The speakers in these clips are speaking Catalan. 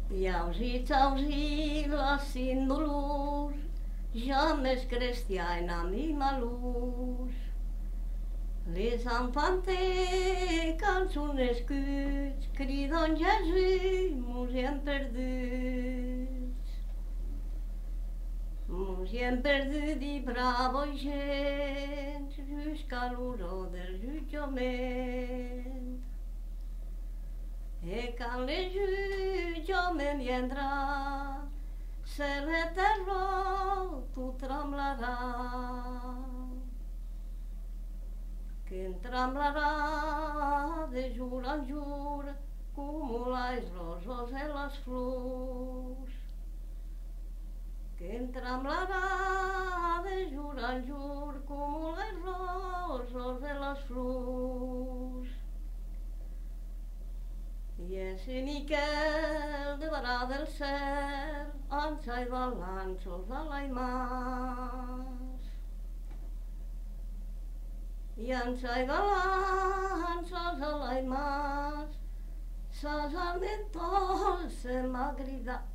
Jauzi, la sin dolor, jamais cristiana mi malus. Les enfants quand són escuts, criden Jesús, mos hi hem perdut. Mos hi hem perdut i bravo gent, jusqu'à l'hora del jutjament. Et quand le jugement viendra, c'est l'éternel, tout tremblera. Qui tremblera de jour en jour, com les roses i les flors. Qui tremblera de jour en jour, com les roses i les flors. I ese Miquel de vora del cel ens ha balanços a l'aimas. I ens ha balanços a l'aimas, ses armentos se m'ha cridat.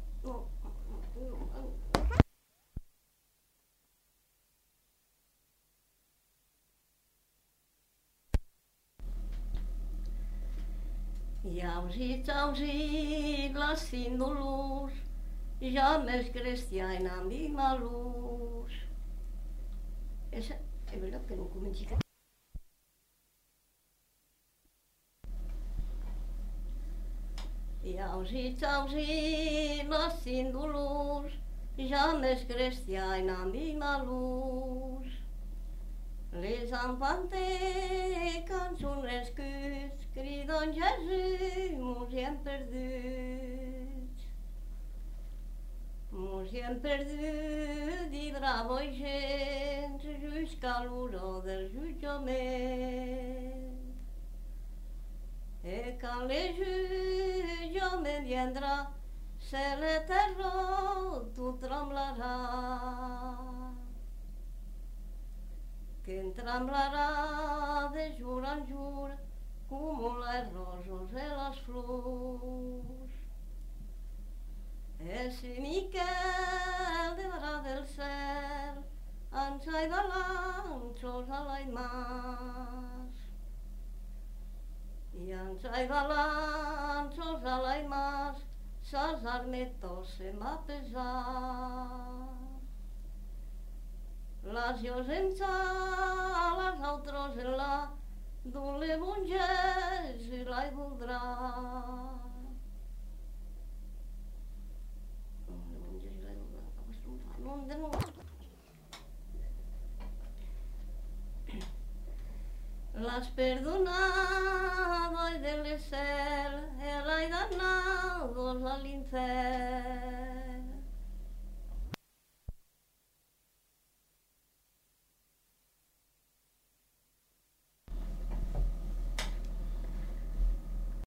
Jauzi, la sin dolor, jamais cristiana mi malus. Esa, es verdad que no comencé. Jauzi, la sin dolor, jamais cristiana mi malus. Les enfants quand són escuts, criden Jesús, mos hi hem perdut. Mos hi hem perdut i bravo gent, jusqu'à l'hora del jutjament. Et quand le jugement viendra, c'est l'éternel, tout tremblera. Qui tremblera de jour en jour, com les roses i les flors. Ese Miquel de vora del cel ens ha balanços a l'aimas. I ens ha balanços a l'aimas, ses armetos se m'ha pesat. Les llosens a les altres en la, d'un le monges i la hi voldrà. L'has perdonado y del cel, el hay danados al infern.